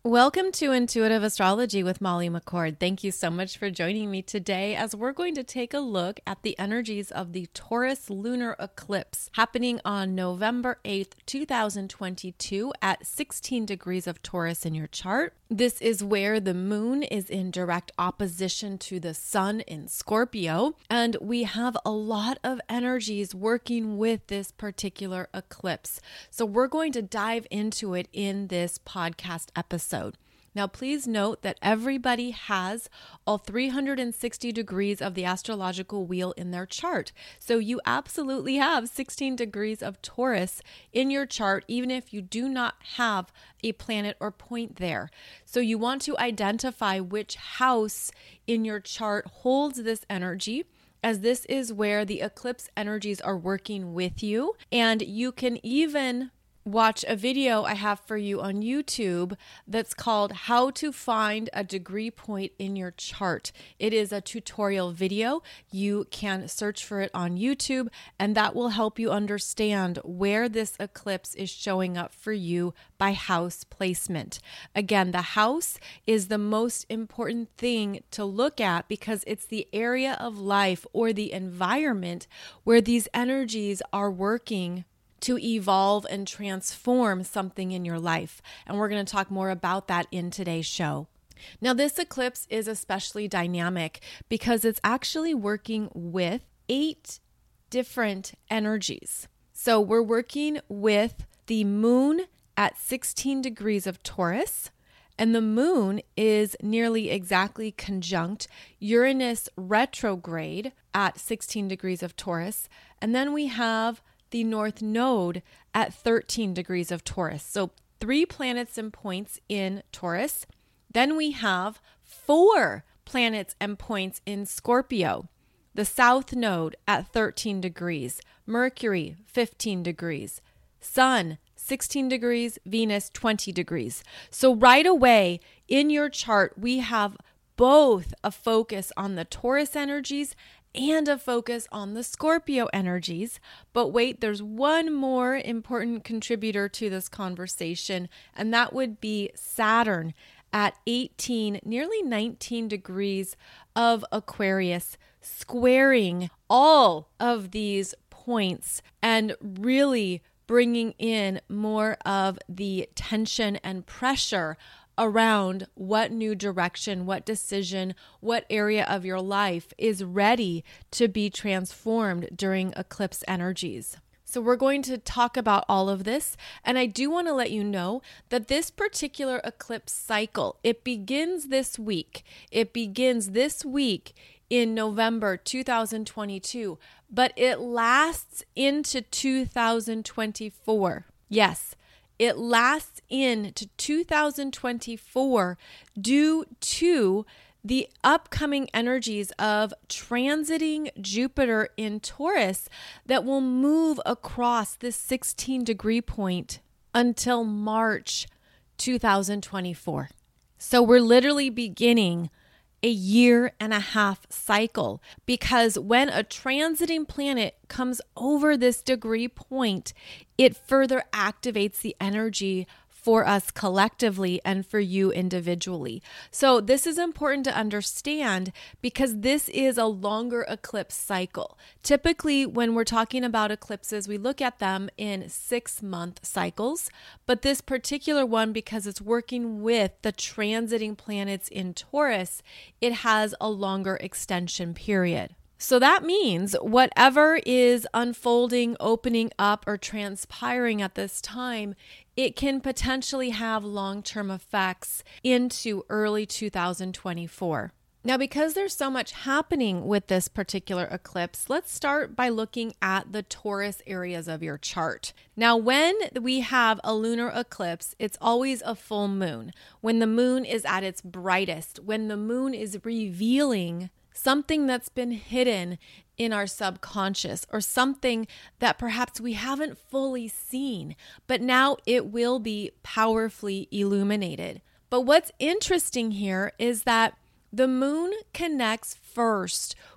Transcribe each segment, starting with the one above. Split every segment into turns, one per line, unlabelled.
Welcome to Intuitive Astrology with Molly McCord. Thank you so much for joining me today as we're going to take a look at the energies of the Taurus lunar eclipse happening on November 8th, 2022 at 16 degrees of Taurus in your chart. This is where the moon is in direct opposition to the sun in Scorpio, and we have a lot of energies working with this particular eclipse. So we're going to dive into it in this podcast episode. Now, please note that everybody has all 360 degrees of the astrological wheel in their chart. So you absolutely have 16 degrees of Taurus in your chart, even if you do not have a planet or point there. So you want to identify which house in your chart holds this energy, as this is where the eclipse energies are working with you. And you can even watch a video I have for you on YouTube that's called How to Find a Degree Point in Your Chart. It is a tutorial video. You can search for it on YouTube, and that will help you understand where this eclipse is showing up for you by house placement. Again, the house is the most important thing to look at because it's the area of life or the environment where these energies are working to evolve and transform something in your life. And we're going to talk more about that in today's show. Now, this eclipse is especially dynamic because it's actually working with 8 different energies. So we're working with the moon at 16 degrees of Taurus, and the moon is nearly exactly conjunct Uranus retrograde at 16 degrees of Taurus. And then we have the North Node at 13 degrees of Taurus. So 3 planets and points in Taurus. Then we have 4 planets and points in Scorpio. The South Node at 13 degrees, Mercury 15 degrees, Sun 16 degrees, Venus 20 degrees. So right away in your chart, we have both a focus on the Taurus energies and a focus on the Scorpio energies. But wait, there's one more important contributor to this conversation, and that would be Saturn at 18, nearly 19 degrees of Aquarius, squaring all of these points and really bringing in more of the tension and pressure around what new direction, what decision, what area of your life is ready to be transformed during eclipse energies. So we're going to talk about all of this. And I do want to let you know that this particular eclipse cycle, it begins this week. It begins this week in November 2022, but it lasts into 2024. Yes. It lasts into 2024 due to the upcoming energies of transiting Jupiter in Taurus that will move across this 16 degree point until March 2024. So we're literally beginning a 1.5-year cycle, because when a transiting planet comes over this degree point, it further activates the energy for us collectively and for you individually. So this is important to understand because this is a longer eclipse cycle. Typically, when we're talking about eclipses, we look at them in 6-month cycles, but this particular one, because it's working with the transiting planets in Taurus, it has a longer extension period. So that means whatever is unfolding, opening up, or transpiring at this time, it can potentially have long-term effects into early 2024. Now, because there's so much happening with this particular eclipse, let's start by looking at the Taurus areas of your chart. Now, when we have a lunar eclipse, it's always a full moon. When the moon is at its brightest, when the moon is revealing something that's been hidden in our subconscious, or something that perhaps we haven't fully seen, but now it will be powerfully illuminated. But what's interesting here is that the moon connects first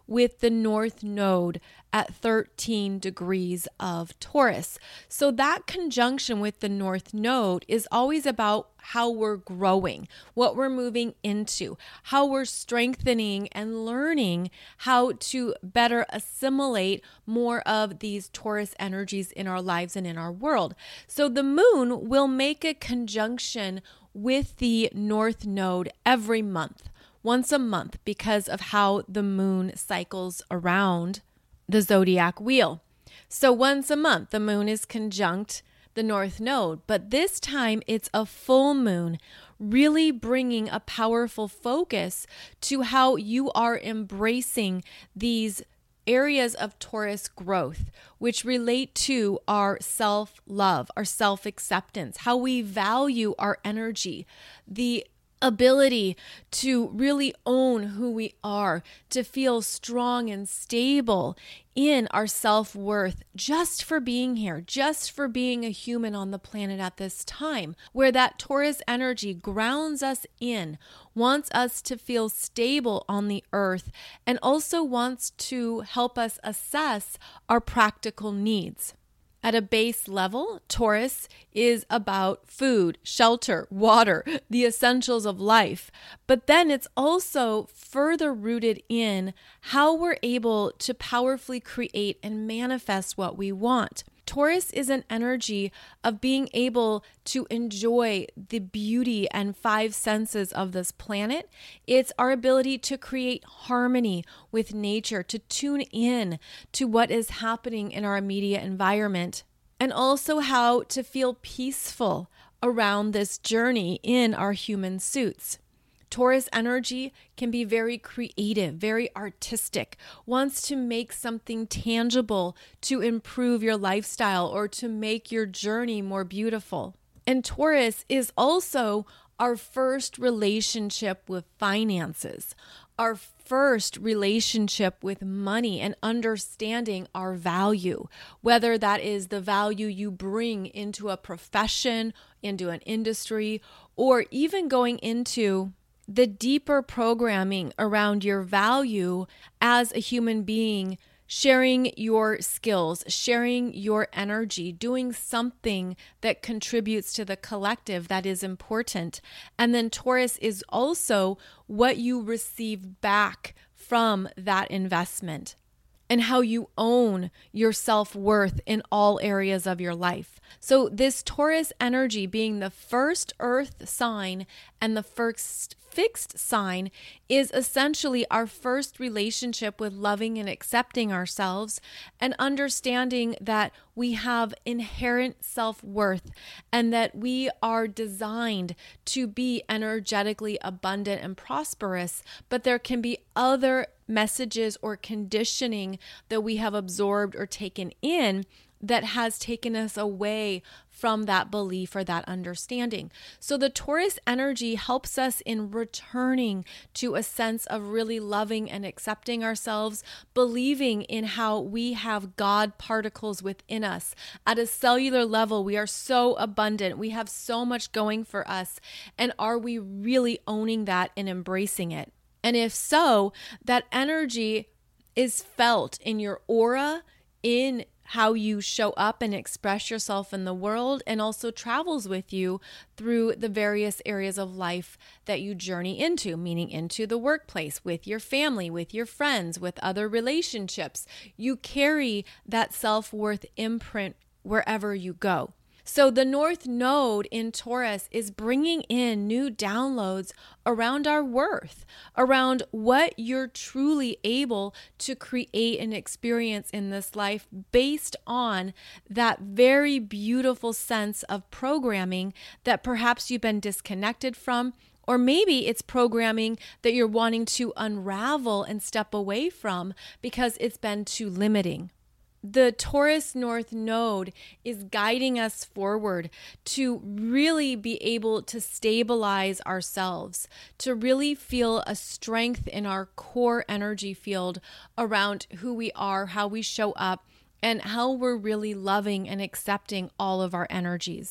with the North Node at 13 degrees of Taurus. So that conjunction with the North Node is always about how we're growing, what we're moving into, how we're strengthening and learning how to better assimilate more of these Taurus energies in our lives and in our world. So the moon will make a conjunction with the North Node every month, once a month, because of how the moon cycles around the zodiac wheel. So once a month, the moon is conjunct the North Node, but this time it's a full moon, really bringing a powerful focus to how you are embracing these areas of Taurus growth, which relate to our self-love, our self-acceptance, how we value our energy, the ability to really own who we are, to feel strong and stable in our self-worth just for being here, just for being a human on the planet at this time, where that Taurus energy grounds us in, wants us to feel stable on the earth, and also wants to help us assess our practical needs. At a base level, Taurus is about food, shelter, water, the essentials of life. But then it's also further rooted in how we're able to powerfully create and manifest what we want. Taurus is an energy of being able to enjoy the beauty and five senses of this planet. It's our ability to create harmony with nature, to tune in to what is happening in our immediate environment, and also how to feel peaceful around this journey in our human suits. Taurus energy can be very creative, very artistic, wants to make something tangible to improve your lifestyle or to make your journey more beautiful. And Taurus is also our first relationship with finances, our first relationship with money and understanding our value, whether that is the value you bring into a profession, into an industry, or even going into the deeper programming around your value as a human being, sharing your skills, sharing your energy, doing something that contributes to the collective that is important. And then Taurus is also what you receive back from that investment and how you own your self-worth in all areas of your life. So this Taurus energy being the first earth sign and the first fixed sign is essentially our first relationship with loving and accepting ourselves and understanding that we have inherent self-worth and that we are designed to be energetically abundant and prosperous, but there can be other messages or conditioning that we have absorbed or taken in that has taken us away from that belief or that understanding. So the Taurus energy helps us in returning to a sense of really loving and accepting ourselves, believing in how we have God particles within us. At a cellular level, we are so abundant. We have so much going for us. And are we really owning that and embracing it? And if so, that energy is felt in your aura, in how you show up and express yourself in the world, and also travels with you through the various areas of life that you journey into, meaning into the workplace, with your family, with your friends, with other relationships. You carry that self-worth imprint wherever you go. So the North Node in Taurus is bringing in new downloads around our worth, around what you're truly able to create and experience in this life based on that very beautiful sense of programming that perhaps you've been disconnected from, or maybe it's programming that you're wanting to unravel and step away from because it's been too limiting. The Taurus North Node is guiding us forward to really be able to stabilize ourselves, to really feel a strength in our core energy field around who we are, how we show up, and how we're really loving and accepting all of our energies.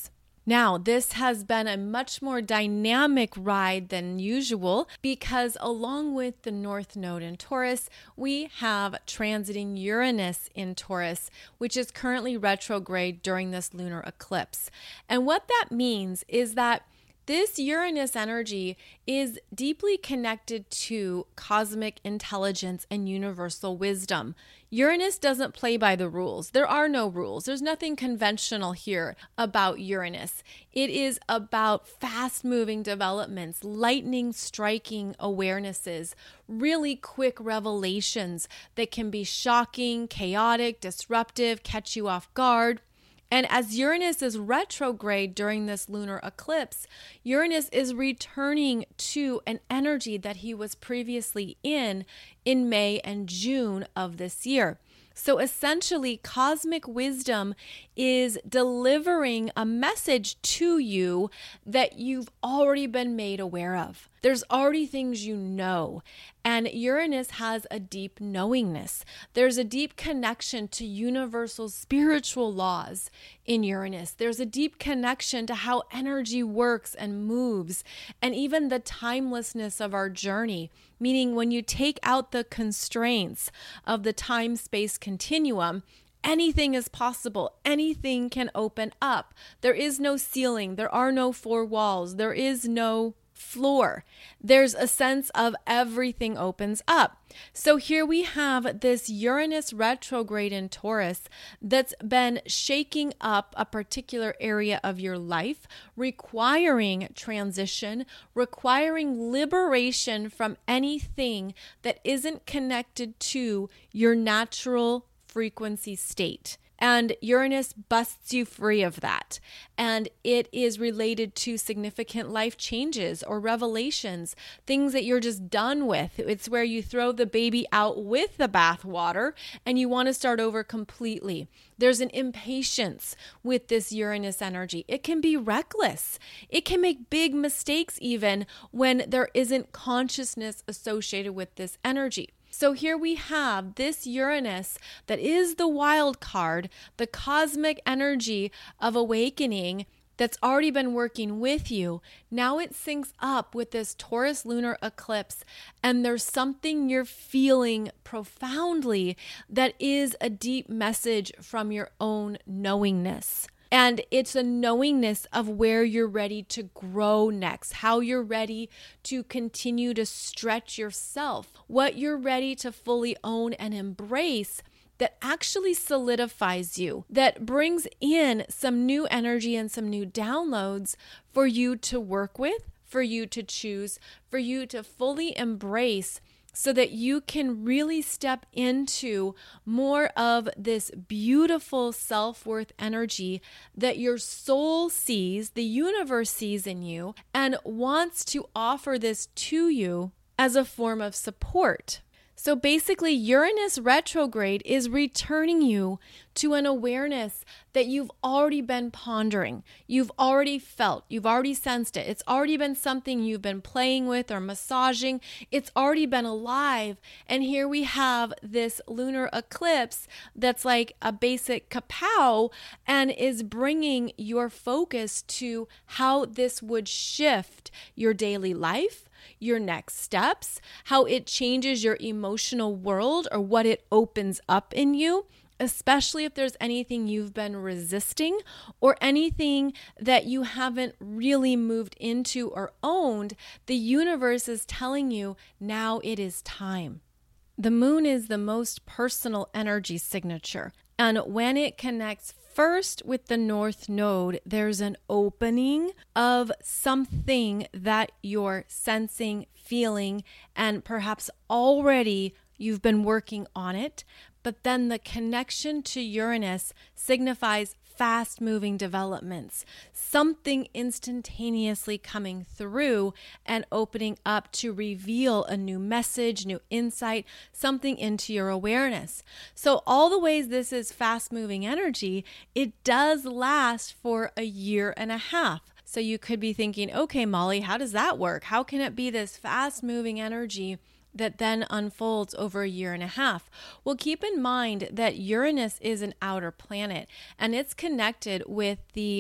Now, this has been a much more dynamic ride than usual because along with the North Node in Taurus, we have transiting Uranus in Taurus, which is currently retrograde during this lunar eclipse. And what that means is that this Uranus energy is deeply connected to cosmic intelligence and universal wisdom. Uranus doesn't play by the rules. There are no rules. There's nothing conventional here about Uranus. It is about fast-moving developments, lightning striking awarenesses, really quick revelations that can be shocking, chaotic, disruptive, catch you off guard. And as Uranus is retrograde during this lunar eclipse, Uranus is returning to an energy that he was previously in May and June of this year. So essentially, cosmic wisdom is delivering a message to you that you've already been made aware of. There's already things you know, and Uranus has a deep knowingness. There's a deep connection to universal spiritual laws in Uranus. There's a deep connection to how energy works and moves, and even the timelessness of our journey. Meaning when you take out the constraints of the time-space continuum, anything is possible. Anything can open up. There is no ceiling. There are no four walls. There is no floor. There's a sense of everything opens up. So here we have this Uranus retrograde in Taurus that's been shaking up a particular area of your life, requiring transition, requiring liberation from anything that isn't connected to your natural frequency state. And Uranus busts you free of that. And it is related to significant life changes or revelations, things that you're just done with. It's where you throw the baby out with the bathwater and you want to start over completely. There's an impatience with this Uranus energy. It can be reckless. It can make big mistakes even when there isn't consciousness associated with this energy. So here we have this Uranus that is the wild card, the cosmic energy of awakening that's already been working with you. Now it syncs up with this Taurus lunar eclipse, and there's something you're feeling profoundly that is a deep message from your own knowingness. And it's a knowingness of where you're ready to grow next, how you're ready to continue to stretch yourself, what you're ready to fully own and embrace that actually solidifies you, that brings in some new energy and some new downloads for you to work with, for you to choose, for you to fully embrace, so that you can really step into more of this beautiful self-worth energy that your soul sees, the universe sees in you, and wants to offer this to you as a form of support. So basically, Uranus retrograde is returning you to an awareness that you've already been pondering, you've already felt, you've already sensed it. It's already been something you've been playing with or massaging. It's already been alive. And here we have this lunar eclipse that's like a basic kapow and is bringing your focus to how this would shift your daily life, your next steps, how it changes your emotional world or what it opens up in you, especially if there's anything you've been resisting or anything that you haven't really moved into or owned. The universe is telling you now it is time. The moon is the most personal energy signature. And when it connects first with the North Node, there's an opening of something that you're sensing, feeling, and perhaps already you've been working on it. But then the connection to Uranus signifies fast-moving developments, something instantaneously coming through and opening up to reveal a new message, new insight, something into your awareness. So all the ways this is fast-moving energy, it does last for a year and a half. So you could be thinking, okay, Molly, how does that work? How can it be this fast-moving energy that then unfolds over a year and a half? Well, keep in mind that Uranus is an outer planet and it's connected with the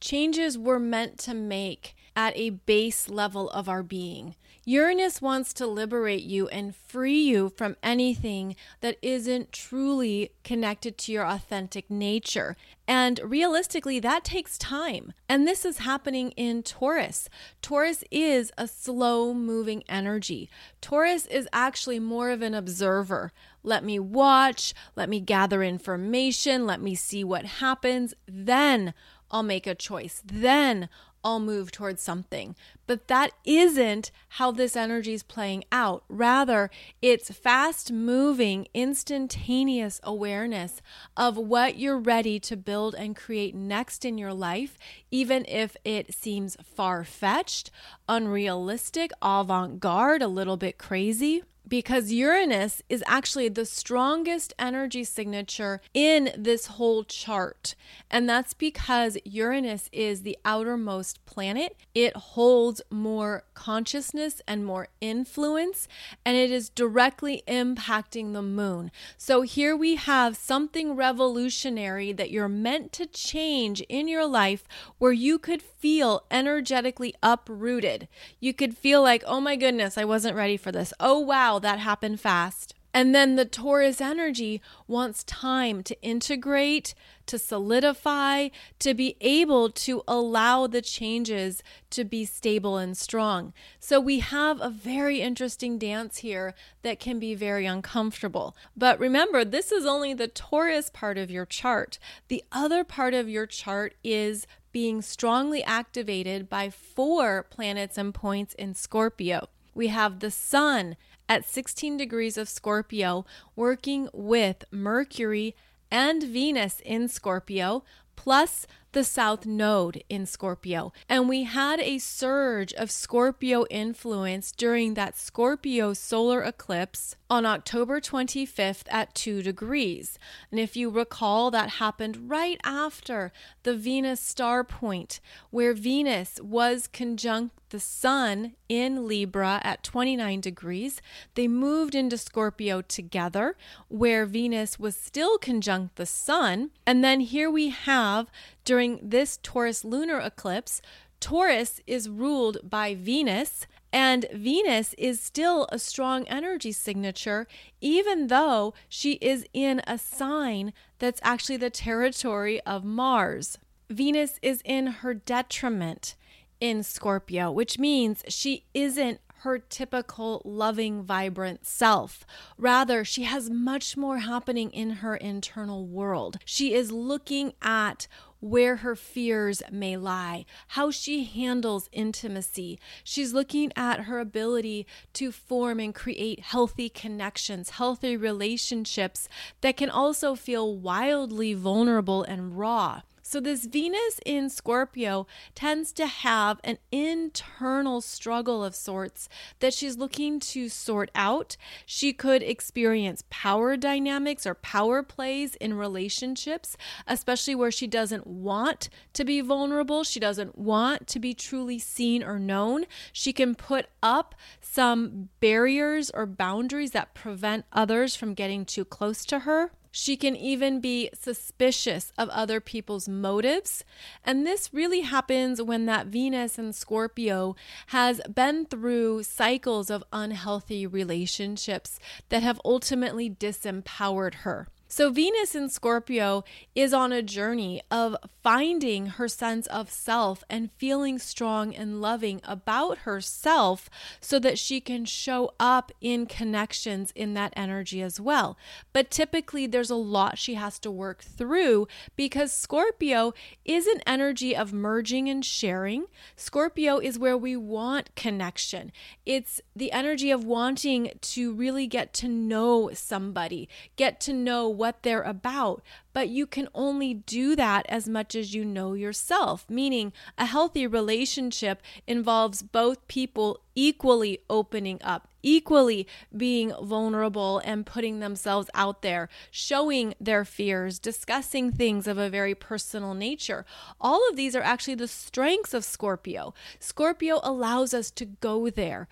changes we're meant to make at a base level of our being. Uranus wants to liberate you and free you from anything that isn't truly connected to your authentic nature. And realistically, that takes time. And this is happening in Taurus. Taurus is a slow-moving energy. Taurus is actually more of an observer. Let me watch, let me gather information, let me see what happens, then I'll make a choice. Then I'll move towards something. But that isn't how this energy is playing out. Rather, it's fast moving, instantaneous awareness of what you're ready to build and create next in your life, even if it seems far-fetched, unrealistic, avant-garde, a little bit crazy. Because Uranus is actually the strongest energy signature in this whole chart. And that's because Uranus is the outermost planet. It holds more consciousness and more influence, and it is directly impacting the moon. So here we have something revolutionary that you're meant to change in your life, where you could feel energetically uprooted. You could feel like, oh my goodness, I wasn't ready for this. Oh wow, that happened fast. And then the Taurus energy wants time to integrate, to solidify, to be able to allow the changes to be stable and strong. So we have a very interesting dance here that can be very uncomfortable. But remember, this is only the Taurus part of your chart. The other part of your chart is being strongly activated by 4 planets and points in Scorpio. We have the Sun at 16 degrees of Scorpio, working with Mercury and Venus in Scorpio, plus the South Node in Scorpio. And we had a surge of Scorpio influence during that Scorpio solar eclipse on October 25th at 2 degrees. And if you recall, that happened right after the Venus star point, where Venus was conjunct the Sun in Libra at 29 degrees. They moved into Scorpio together, where Venus was still conjunct the Sun. And then here we have, during this Taurus lunar eclipse, Taurus is ruled by Venus, and Venus is still a strong energy signature, even though she is in a sign that's actually the territory of Mars. Venus is in her detriment in Scorpio, which means she isn't her typical loving, vibrant self. Rather, she has much more happening in her internal world. She is looking at where her fears may lie, how she handles intimacy. She's looking at her ability to form and create healthy connections, healthy relationships that can also feel wildly vulnerable and raw. So this Venus in Scorpio tends to have an internal struggle of sorts that she's looking to sort out. She could experience power dynamics or power plays in relationships, especially where she doesn't want to be vulnerable. She doesn't want to be truly seen or known. She can put up some barriers or boundaries that prevent others from getting too close to her. She can even be suspicious of other people's motives. And this really happens when that Venus in Scorpio has been through cycles of unhealthy relationships that have ultimately disempowered her. So Venus in Scorpio is on a journey of finding her sense of self and feeling strong and loving about herself so that she can show up in connections in that energy as well. But typically there's a lot she has to work through because Scorpio is an energy of merging and sharing. Scorpio is where we want connection. It's the energy of wanting to really get to know somebody, get to know what they're about, but you can only do that as much as you know yourself, meaning a healthy relationship involves both people equally opening up, equally being vulnerable and putting themselves out there, showing their fears, discussing things of a very personal nature. All of these are actually the strengths of Scorpio. Scorpio allows us to go there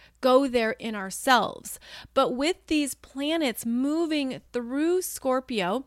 in ourselves. But with these planets moving through Scorpio,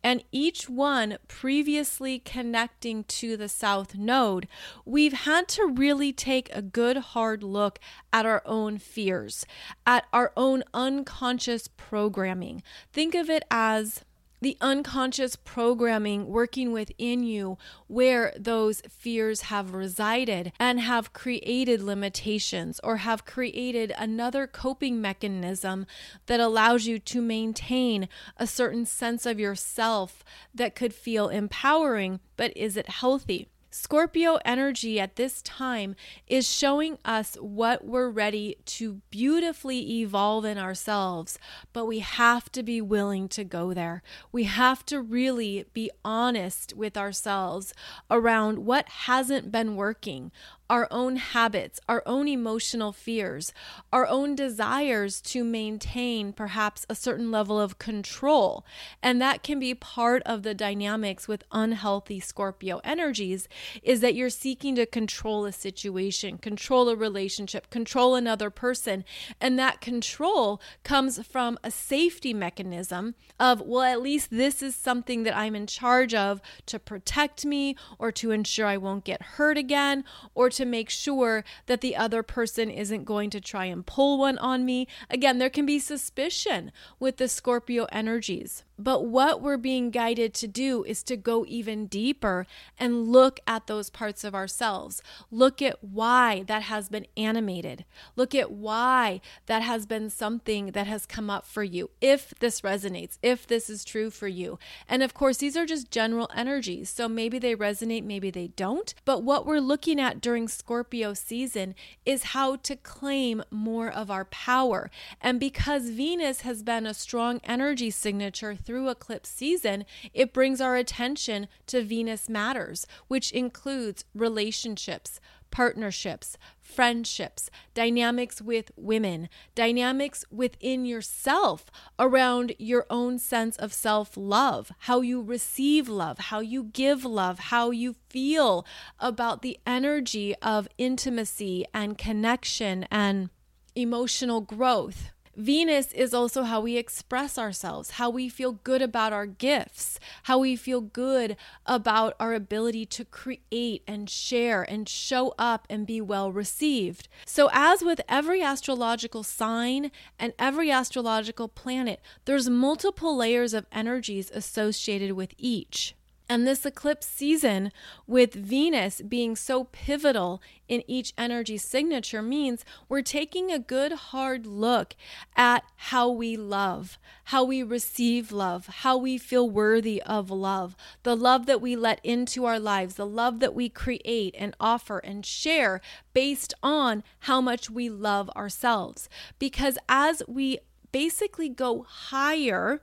and each one previously connecting to the South Node, we've had to really take a good hard look at our own fears, at our own unconscious programming. Think of it as the unconscious programming working within you where those fears have resided and have created limitations or have created another coping mechanism that allows you to maintain a certain sense of yourself that could feel empowering, but is it healthy? Scorpio energy at this time is showing us what we're ready to beautifully evolve in ourselves, but we have to be willing to go there. We have to really be honest with ourselves around what hasn't been working, our own habits, our own emotional fears, our own desires to maintain perhaps a certain level of control. And that can be part of the dynamics with unhealthy Scorpio energies, is that you're seeking to control a situation, control a relationship, control another person. And that control comes from a safety mechanism of, well, at least this is something that I'm in charge of to protect me or to ensure I won't get hurt again, or to make sure that the other person isn't going to try and pull one on me. Again, there can be suspicion with the Scorpio energies. But what we're being guided to do is to go even deeper and look at those parts of ourselves. Look at why that has been animated. Look at why that has been something that has come up for you. If this resonates, if this is true for you. And of course, these are just general energies. So maybe they resonate, maybe they don't. But what we're looking at during Scorpio season is how to claim more of our power. And because Venus has been a strong energy signature through eclipse season, it brings our attention to Venus matters, which includes relationships, partnerships, friendships, dynamics with women, dynamics within yourself around your own sense of self-love, how you receive love, how you give love, how you feel about the energy of intimacy and connection and emotional growth. Venus is also how we express ourselves, how we feel good about our gifts, how we feel good about our ability to create and share and show up and be well received. So as with every astrological sign and every astrological planet, there's multiple layers of energies associated with each. And this eclipse season, with Venus being so pivotal in each energy signature, means we're taking a good hard look at how we love, how we receive love, how we feel worthy of love, the love that we let into our lives, the love that we create and offer and share based on how much we love ourselves. Because as we basically go higher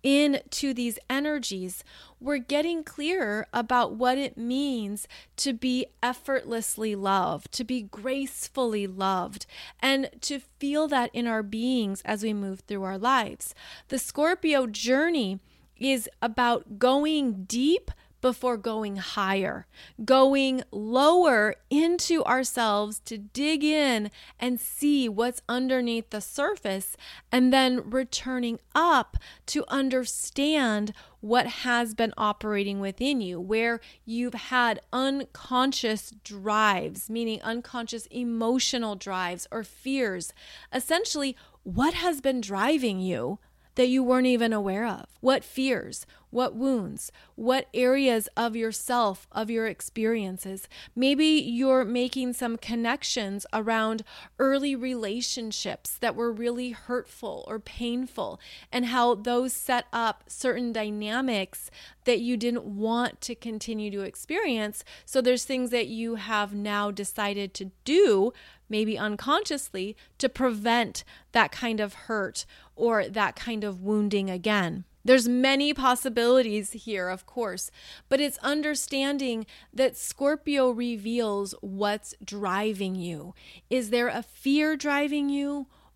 into these energies, we're getting clearer about what it means to be effortlessly loved, to be gracefully loved, and to feel that in our beings as we move through our lives. The Scorpio journey is about going deep before going higher, going lower into ourselves to dig in and see what's underneath the surface, and then returning up to understand what has been operating within you, where you've had unconscious drives, meaning unconscious emotional drives or fears. Essentially, what has been driving you that you weren't even aware of? What fears, what wounds, what areas of yourself, of your experiences? Maybe you're making some connections around early relationships that were really hurtful or painful, and how those set up certain dynamics that you didn't want to continue to experience. So there's things that you have now decided to do, maybe unconsciously, to prevent that kind of hurt or that kind of wounding again. There's many possibilities here, of course, but it's understanding that Scorpio reveals what's driving you. Is there a fear driving you?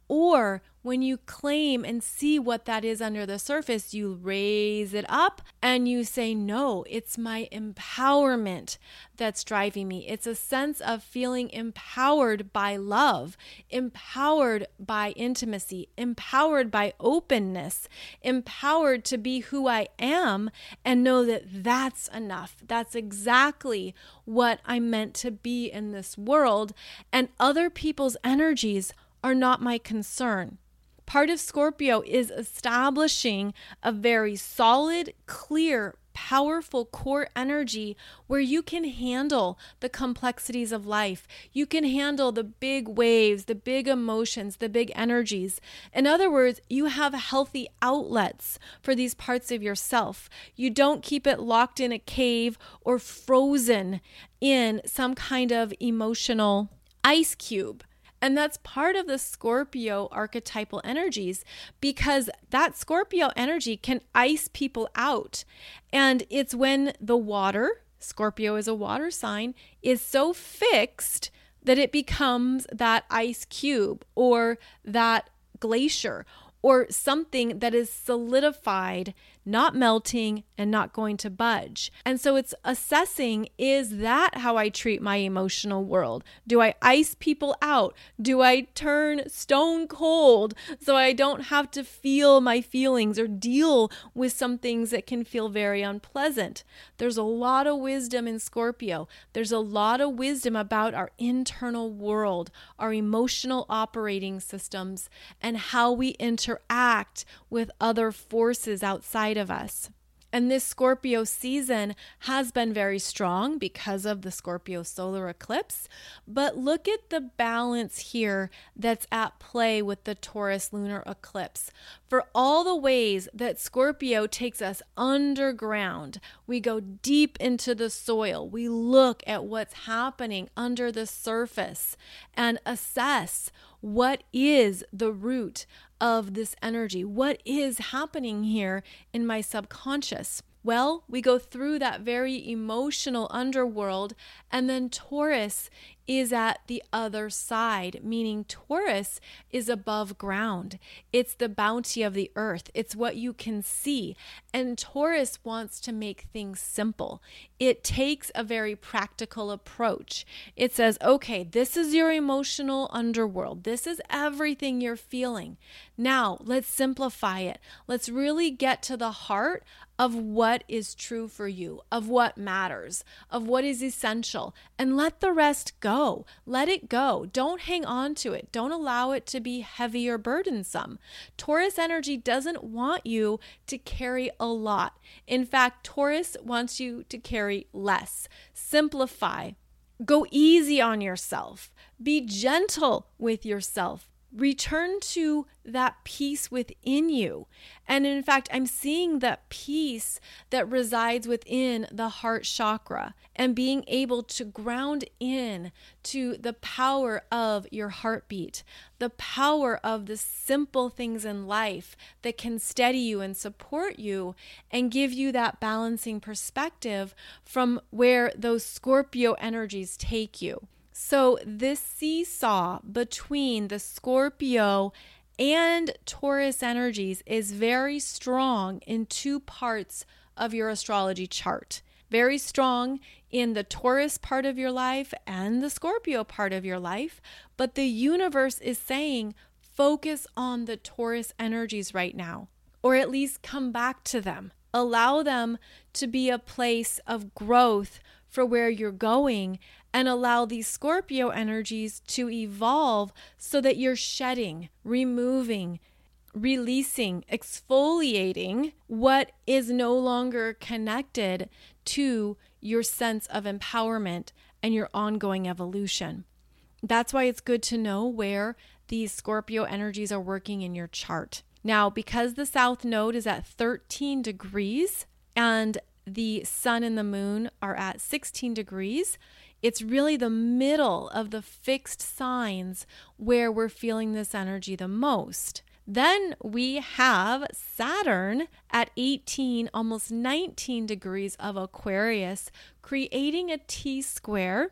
Or when you claim and see what that is under the surface, you raise it up and you say, no, it's my empowerment that's driving me. It's a sense of feeling empowered by love, empowered by intimacy, empowered by openness, empowered to be who I am and know that that's enough. That's exactly what I'm meant to be in this world. And other people's energies are not my concern. Part of Scorpio is establishing a very solid, clear, powerful core energy where you can handle the complexities of life. You can handle the big waves, the big emotions, the big energies. In other words, you have healthy outlets for these parts of yourself. You don't keep it locked in a cave or frozen in some kind of emotional ice cube. And that's part of the Scorpio archetypal energies, because that Scorpio energy can ice people out. And it's when the water, Scorpio is a water sign, is so fixed that it becomes that ice cube or that glacier or something that is solidified, not melting and not going to budge. And so it's assessing, is that how I treat my emotional world? Do I ice people out? Do I turn stone cold so I don't have to feel my feelings or deal with some things that can feel very unpleasant? There's a lot of wisdom in Scorpio. There's a lot of wisdom about our internal world, our emotional operating systems, and how we interact with other forces outside of us. And this Scorpio season has been very strong because of the Scorpio solar eclipse. But look at the balance here that's at play with the Taurus lunar eclipse. For all the ways that Scorpio takes us underground, we go deep into the soil. We look at what's happening under the surface and assess what is the root of this energy? What is happening here in my subconscious? Well, we go through that very emotional underworld, and then Taurus is at the other side, meaning Taurus is above ground. It's the bounty of the earth. It's what you can see. And Taurus wants to make things simple. It takes a very practical approach. It says, okay, this is your emotional underworld. This is everything you're feeling. Now, let's simplify it. Let's really get to the heart of what is true for you, of what matters, of what is essential, and let the rest go. Let it go. Don't hang on to it. Don't allow it to be heavy or burdensome. Taurus energy doesn't want you to carry a lot. In fact, Taurus wants you to carry less. Simplify. Go easy on yourself. Be gentle with yourself. Return to that peace within you. And in fact, I'm seeing that peace that resides within the heart chakra and being able to ground in to the power of your heartbeat, the power of the simple things in life that can steady you and support you and give you that balancing perspective from where those Scorpio energies take you. So this seesaw between the Scorpio and Taurus energies is very strong in two parts of your astrology chart. Very strong in the Taurus part of your life and the Scorpio part of your life. But the universe is saying, focus on the Taurus energies right now, or at least come back to them. Allow them to be a place of growth for where you're going, and allow these Scorpio energies to evolve so that you're shedding, removing, releasing, exfoliating what is no longer connected to your sense of empowerment and your ongoing evolution. That's why it's good to know where these Scorpio energies are working in your chart. Now, because the South Node is at 13 degrees and the sun and the moon are at 16 degrees, it's really the middle of the fixed signs where we're feeling this energy the most. Then we have Saturn at 18, almost 19 degrees of Aquarius, creating a T-square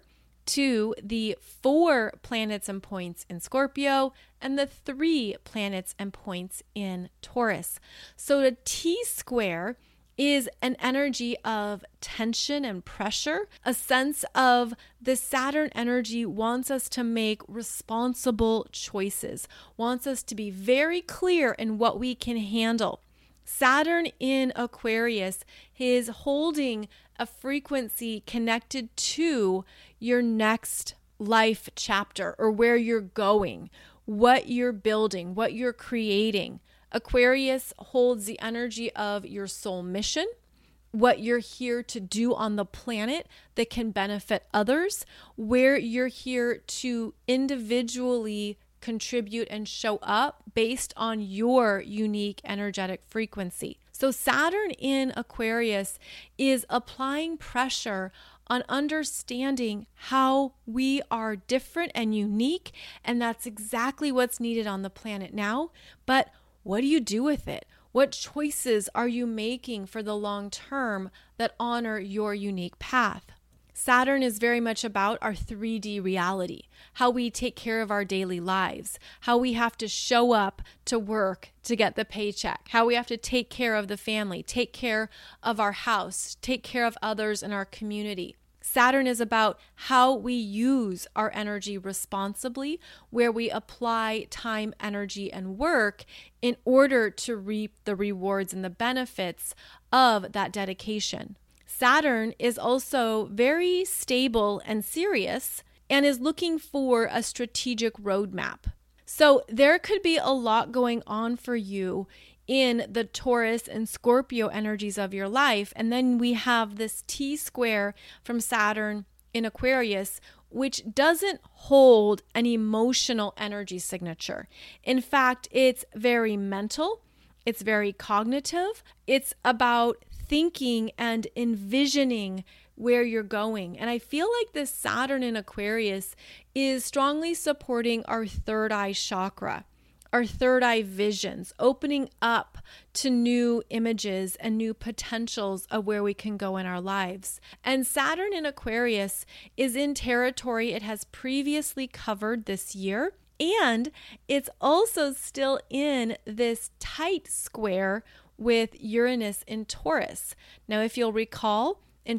to the 4 planets and points in Scorpio and the 3 planets and points in Taurus. So the T-square is an energy of tension and pressure, a sense of the Saturn energy wants us to make responsible choices, wants us to be very clear in what we can handle. Saturn in Aquarius is holding a frequency connected to your next life chapter or where you're going, what you're building, what you're creating. Aquarius holds the energy of your soul mission, what you're here to do on the planet that can benefit others, where you're here to individually contribute and show up based on your unique energetic frequency. So Saturn in Aquarius is applying pressure on understanding how we are different and unique, and that's exactly what's needed on the planet now. But what do you do with it? What choices are you making for the long term that honor your unique path? Saturn is very much about our 3D reality, how we take care of our daily lives, how we have to show up to work to get the paycheck, how we have to take care of the family, take care of our house, take care of others in our community. Saturn is about how we use our energy responsibly, where we apply time, energy, and work in order to reap the rewards and the benefits of that dedication. Saturn is also very stable and serious and is looking for a strategic roadmap. So there could be a lot going on for you in the Taurus and Scorpio energies of your life. And then we have this T-square from Saturn in Aquarius, which doesn't hold an emotional energy signature. In fact, it's very mental. It's very cognitive. It's about thinking and envisioning where you're going. And I feel like this Saturn in Aquarius is strongly supporting our third eye chakra, our third eye visions, opening up to new images and new potentials of where we can go in our lives. And Saturn in Aquarius is in territory it has previously covered this year. And it's also still in this tight square with Uranus in Taurus. Now, if you'll recall, in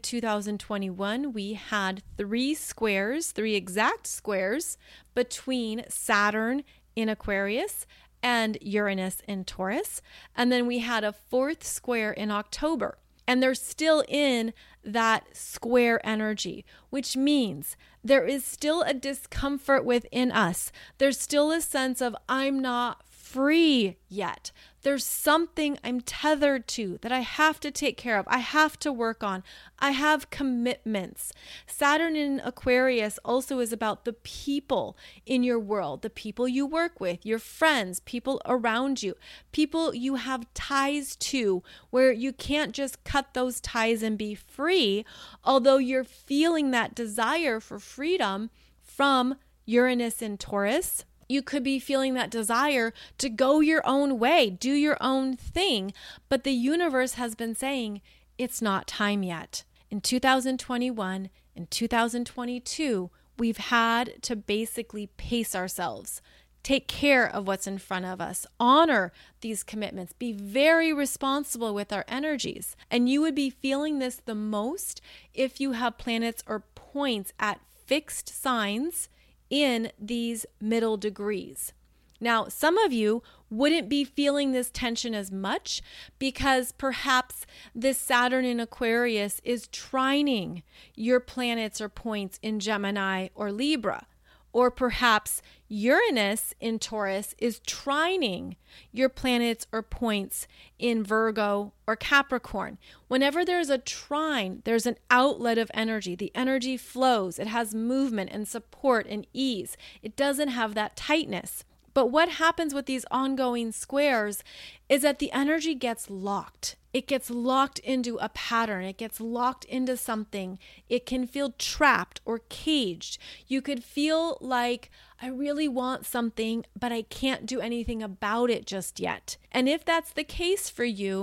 2021, we had 3 exact squares between Saturn in Aquarius and Uranus in Taurus. And then we had a 4th square in October. And they're still in that square energy, which means there is still a discomfort within us. There's still a sense of, I'm not free yet. There's something I'm tethered to that I have to take care of. I have to work on. I have commitments. Saturn in Aquarius also is about the people in your world, the people you work with, your friends, people around you, people you have ties to, where you can't just cut those ties and be free, although you're feeling that desire for freedom from Uranus in Taurus. You could be feeling that desire to go your own way, do your own thing, but the universe has been saying it's not time yet. In 2021 and 2022, we've had to basically pace ourselves, take care of what's in front of us, honor these commitments, be very responsible with our energies. And you would be feeling this the most if you have planets or points at fixed signs in these middle degrees. Now, some of you wouldn't be feeling this tension as much because perhaps this Saturn in Aquarius is trining your planets or points in Gemini or Libra. Or perhaps Uranus in Taurus is trining your planets or points in Virgo or Capricorn. Whenever there's a trine, there's an outlet of energy. The energy flows. It has movement and support and ease. It doesn't have that tightness. But what happens with these ongoing squares is that the energy gets locked. It gets locked into a pattern. It gets locked into something. It can feel trapped or caged. You could feel like, I really want something, but I can't do anything about it just yet. And if that's the case for you,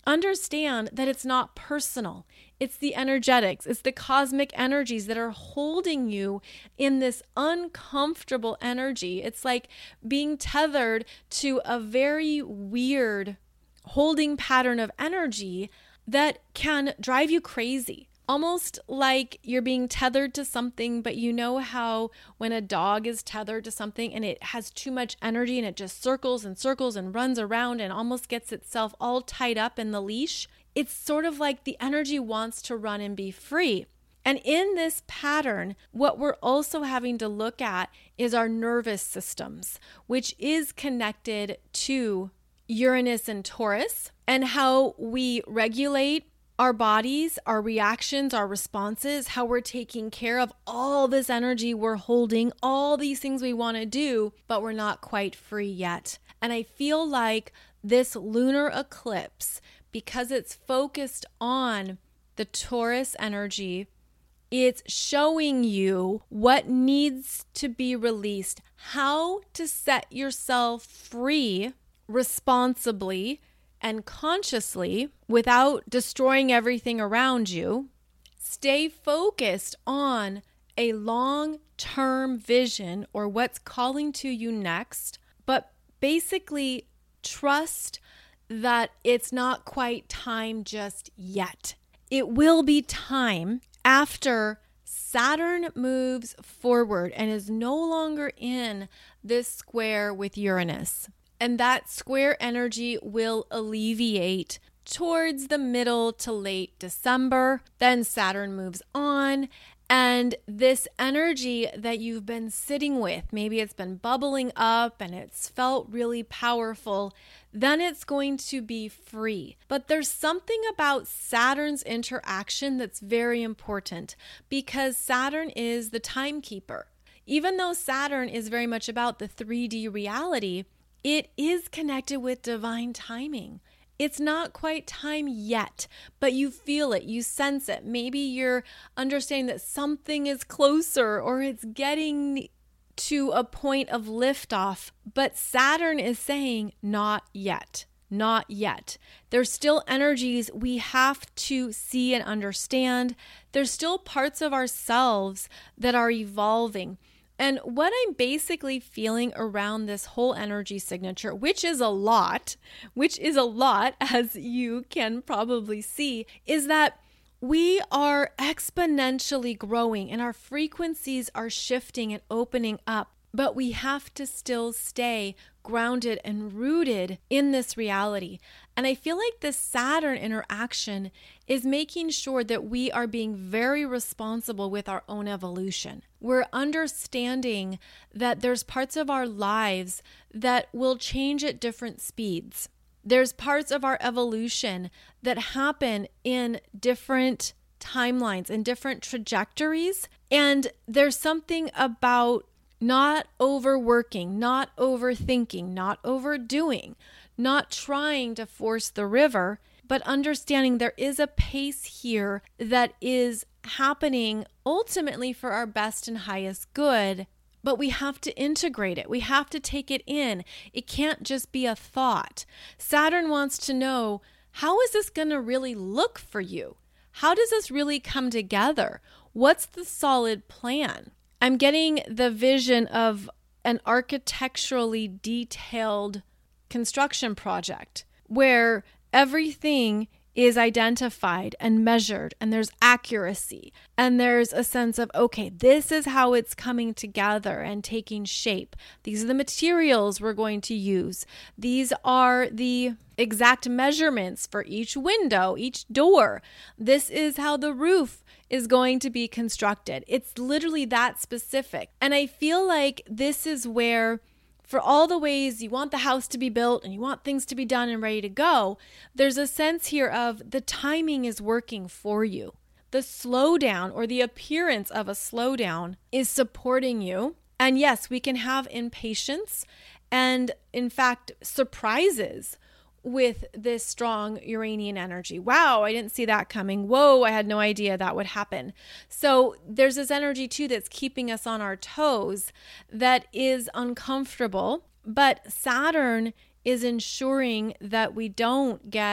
understand that it's not personal. It's the energetics, it's the cosmic energies that are holding you in this uncomfortable energy. It's like being tethered to a very weird holding pattern of energy that can drive you crazy. Almost like you're being tethered to something, but you know how when a dog is tethered to something and it has too much energy and it just circles and circles and runs around and almost gets itself all tied up in the leash. It's sort of like the energy wants to run and be free. And in this pattern, what we're also having to look at is our nervous systems, which is connected to Uranus and Taurus, and how we regulate our bodies, our reactions, our responses, how we're taking care of all this energy we're holding, all these things we want to do, but we're not quite free yet. And I feel like this lunar eclipse, because it's focused on the Taurus energy, it's showing you what needs to be released, how to set yourself free responsibly and consciously without destroying everything around you. Stay focused on a long-term vision or what's calling to you next, but basically trust that it's not quite time just yet. It will be time after Saturn moves forward and is no longer in this square with Uranus. And that square energy will alleviate towards the middle to late December. Then Saturn moves on. And this energy that you've been sitting with, maybe it's been bubbling up and it's felt really powerful, then it's going to be free. But there's something about Saturn's interaction that's very important because Saturn is the timekeeper. Even though Saturn is very much about the 3D reality, it is connected with divine timing. It's not quite time yet, but you feel it, you sense it. Maybe you're understanding that something is closer or it's getting to a point of liftoff, but Saturn is saying not yet, not yet. There's still energies we have to see and understand. There's still parts of ourselves that are evolving. And what I'm basically feeling around this whole energy signature, which is a lot, as you can probably see, is that we are exponentially growing and our frequencies are shifting and opening up, but we have to still stay grounded and rooted in this reality. And I feel like this Saturn interaction is making sure that we are being very responsible with our own evolution. We're understanding that there's parts of our lives that will change at different speeds. There's parts of our evolution that happen in different timelines and different trajectories. And there's something about not overworking, not overthinking, not overdoing, not trying to force the river, but understanding there is a pace here that is happening ultimately for our best and highest good, but we have to integrate it. We have to take it in. It can't just be a thought. Saturn wants to know, how is this going to really look for you? How does this really come together? What's the solid plan? I'm getting the vision of an architecturally detailed construction project where everything is identified and measured and there's accuracy and there's a sense of, okay, this is how it's coming together and taking shape. These are the materials we're going to use. These are the exact measurements for each window, each door. This is how the roof is going to be constructed. It's literally that specific. And I feel like this is where, for all the ways you want the house to be built and you want things to be done and ready to go, there's a sense here of the timing is working for you. The slowdown or the appearance of a slowdown is supporting you. And yes, we can have impatience and, in fact, surprises with this strong Uranian energy. Wow, I didn't see that coming. Whoa, I had no idea that would happen. So there's this energy too that's keeping us on our toes that is uncomfortable, but Saturn is ensuring that we don't get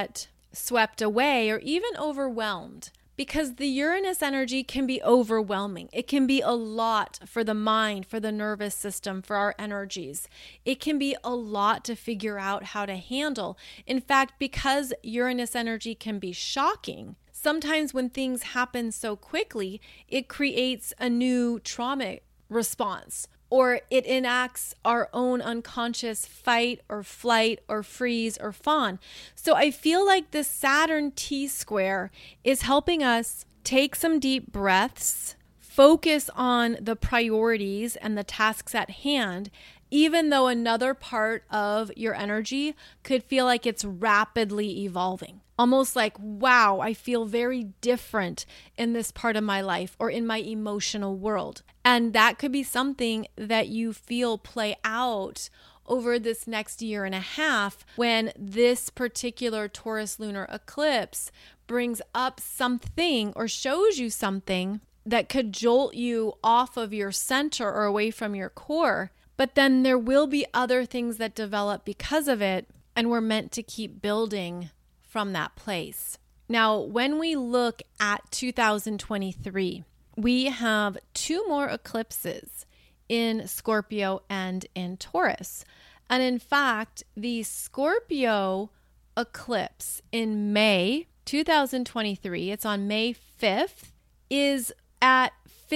swept away or even overwhelmed. Because the Uranus energy can be overwhelming. It can be a lot for the mind, for the nervous system, for our energies. It can be a lot to figure out how to handle. In fact, because Uranus energy can be shocking, sometimes when things happen so quickly, it creates a new trauma response, or it enacts our own unconscious fight or flight or freeze or fawn. So I feel like this Saturn T-square is helping us take some deep breaths, focus on the priorities and the tasks at hand, even though another part of your energy could feel like it's rapidly evolving. Almost like, wow, I feel very different in this part of my life or in my emotional world. And that could be something that you feel play out over this next year and a half when this particular Taurus lunar eclipse brings up something or shows you something that could jolt you off of your center or away from your core. But then there will be other things that develop because of it, and we're meant to keep building from that place. Now, when we look at 2023, we have 2 more eclipses in Scorpio and in Taurus. And in fact, the Scorpio eclipse in May 2023, it's on May 5th, is at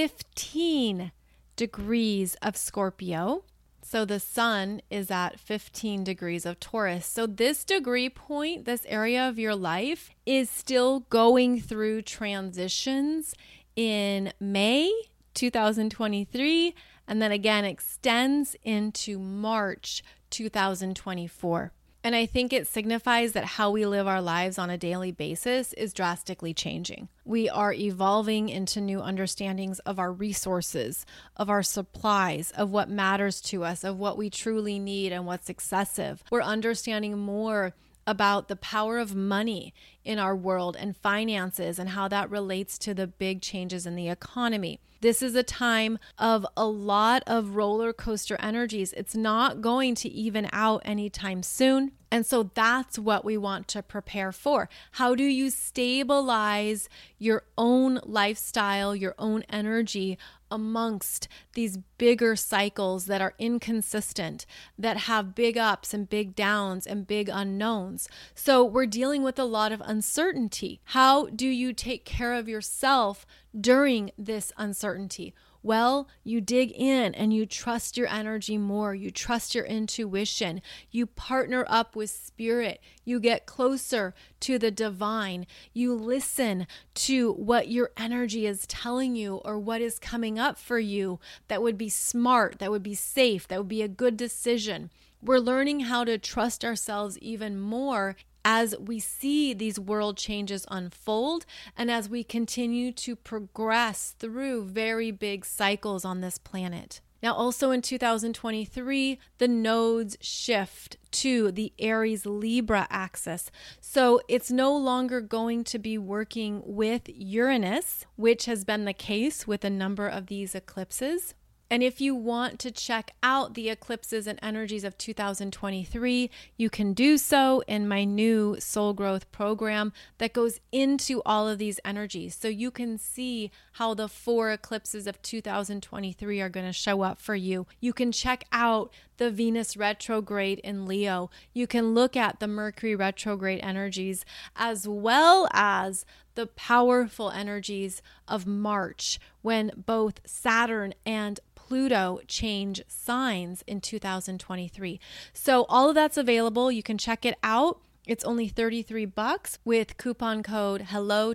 15 degrees of Scorpio. So the sun is at 15 degrees of Taurus. So this degree point, this area of your life, is still going through transitions in May 2023, and then again extends into March 2024. And I think it signifies that how we live our lives on a daily basis is drastically changing. We are evolving into new understandings of our resources, of our supplies, of what matters to us, of what we truly need and what's excessive. We're understanding more about the power of money in our world and finances and how that relates to the big changes in the economy. This is a time of a lot of roller coaster energies. It's not going to even out anytime soon. And so that's what we want to prepare for. How do you stabilize your own lifestyle, your own energy amongst these bigger cycles that are inconsistent, that have big ups and big downs and big unknowns? So we're dealing with a lot of uncertainty. How do you take care of yourself during this uncertainty? Well, you dig in and you trust your energy more. You trust your intuition. You partner up with spirit. You get closer to the divine. You listen to what your energy is telling you or what is coming up for you that would be smart, that would be safe, that would be a good decision. We're learning how to trust ourselves even more as we see these world changes unfold and as we continue to progress through very big cycles on this planet. Now, also in 2023, the nodes shift to the Aries Libra axis. So it's no longer going to be working with Uranus, which has been the case with a number of these eclipses. And if you want to check out the eclipses and energies of 2023, you can do so in my new Soul Growth program that goes into all of these energies. So you can see how the 4 eclipses of 2023 are going to show up for you. You can check out the Venus retrograde in Leo. You can look at the Mercury retrograde energies as well as the powerful energies of March when both Saturn and Pluto change signs in 2023. So all of that's available. You can check it out. It's only $33 with coupon code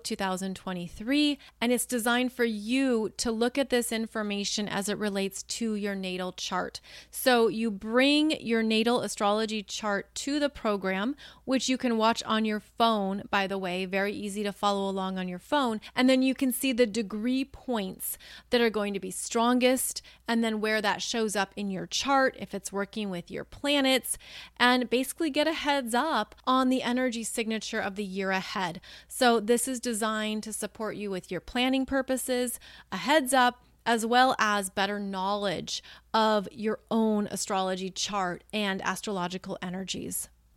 HELLO2023, and it's designed for you to look at this information as it relates to your natal chart. So you bring your natal astrology chart to the program, which you can watch on your phone, by the way, very easy to follow along on your phone, and then you can see the degree points that are going to be strongest and then where that shows up in your chart if it's working with your planets, and basically get a heads up on the energy signature of the year ahead. So this is designed to support you with your planning purposes, a heads up, as well as better knowledge of your own astrology chart and astrological energies.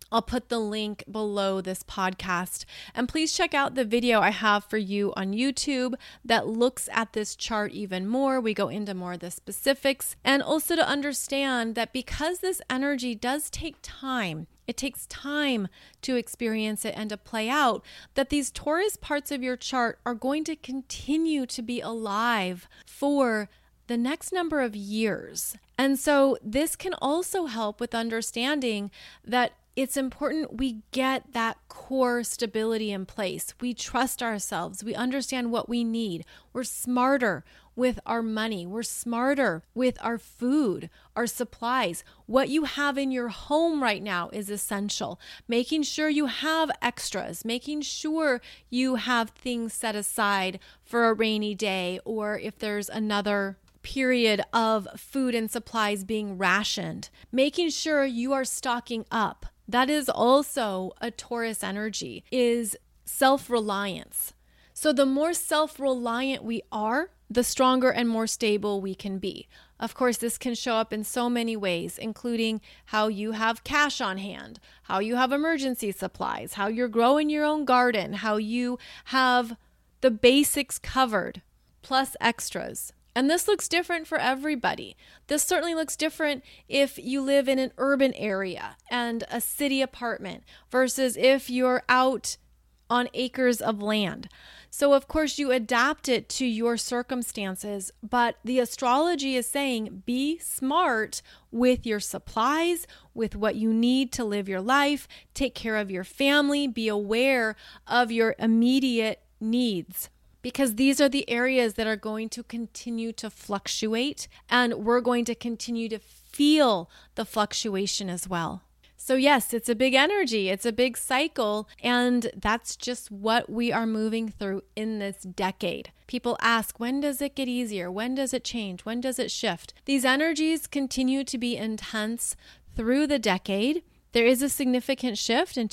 I'll put the link below this podcast. And please check out the video I have for you on YouTube that looks at this chart even more. We go into more of the specifics, and also to understand that because this energy does take time, it takes time to experience it and to play out, that these Taurus parts of your chart are going to continue to be alive for the next number of years. And so this can also help with understanding that it's important we get that core stability in place. We trust ourselves. We understand what we need. We're smarter with our money. We're smarter with our food, our supplies. What you have in your home right now is essential. Making sure you have extras, making sure you have things set aside for a rainy day, or if there's another period of food and supplies being rationed, making sure you are stocking up. That is also a Taurus energy, is self-reliance. So the more self-reliant we are, the stronger and more stable we can be. Of course, this can show up in so many ways, including how you have cash on hand, how you have emergency supplies, how you're growing your own garden, how you have the basics covered, plus extras. And this looks different for everybody. This certainly looks different if you live in an urban area and a city apartment versus if you're out on acres of land. So of course you adapt it to your circumstances, but the astrology is saying be smart with your supplies, with what you need to live your life, take care of your family, be aware of your immediate needs. Because these are the areas that are going to continue to fluctuate, and we're going to continue to feel the fluctuation as well. So yes, it's a big energy, it's a big cycle, and that's just what we are moving through in this decade. People ask, when does it get easier? When does it change? When does it shift? These energies continue to be intense through the decade. There is a significant shift in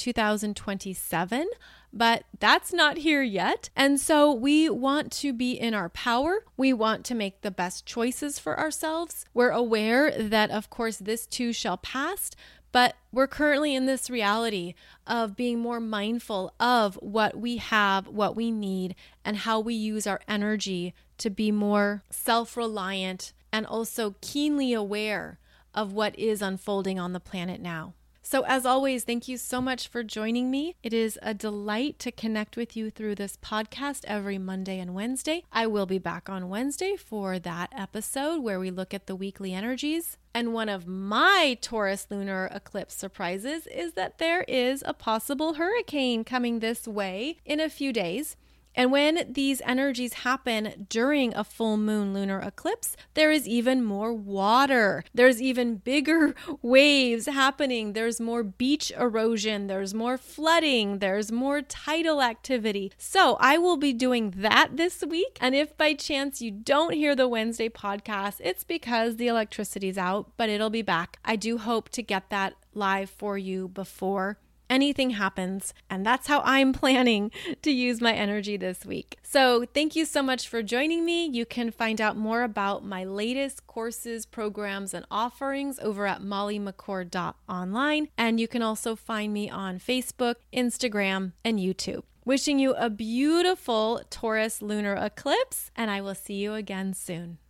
2027, but that's not here yet. And so we want to be in our power. We want to make the best choices for ourselves. We're aware that, of course, this too shall pass, but we're currently in this reality of being more mindful of what we have, what we need, and how we use our energy to be more self-reliant and also keenly aware of what is unfolding on the planet now. So as always, thank you so much for joining me. It is a delight to connect with you through this podcast every Monday and Wednesday. I will be back on Wednesday for that episode where we look at the weekly energies. And one of my Taurus lunar eclipse surprises is that there is a possible hurricane coming this way in a few days. And when these energies happen during a full moon lunar eclipse, there is even more water. There's even bigger waves happening. There's more beach erosion. There's more flooding. There's more tidal activity. So I will be doing that this week. And if by chance you don't hear the Wednesday podcast, it's because the electricity's out, but it'll be back. I do hope to get that live for you before anything happens, and that's how I'm planning to use my energy this week. So thank you so much for joining me. You can find out more about my latest courses, programs, and offerings over at mollymccord.online, and you can also find me on Facebook, Instagram, and YouTube. Wishing you a beautiful Taurus lunar eclipse, and I will see you again soon.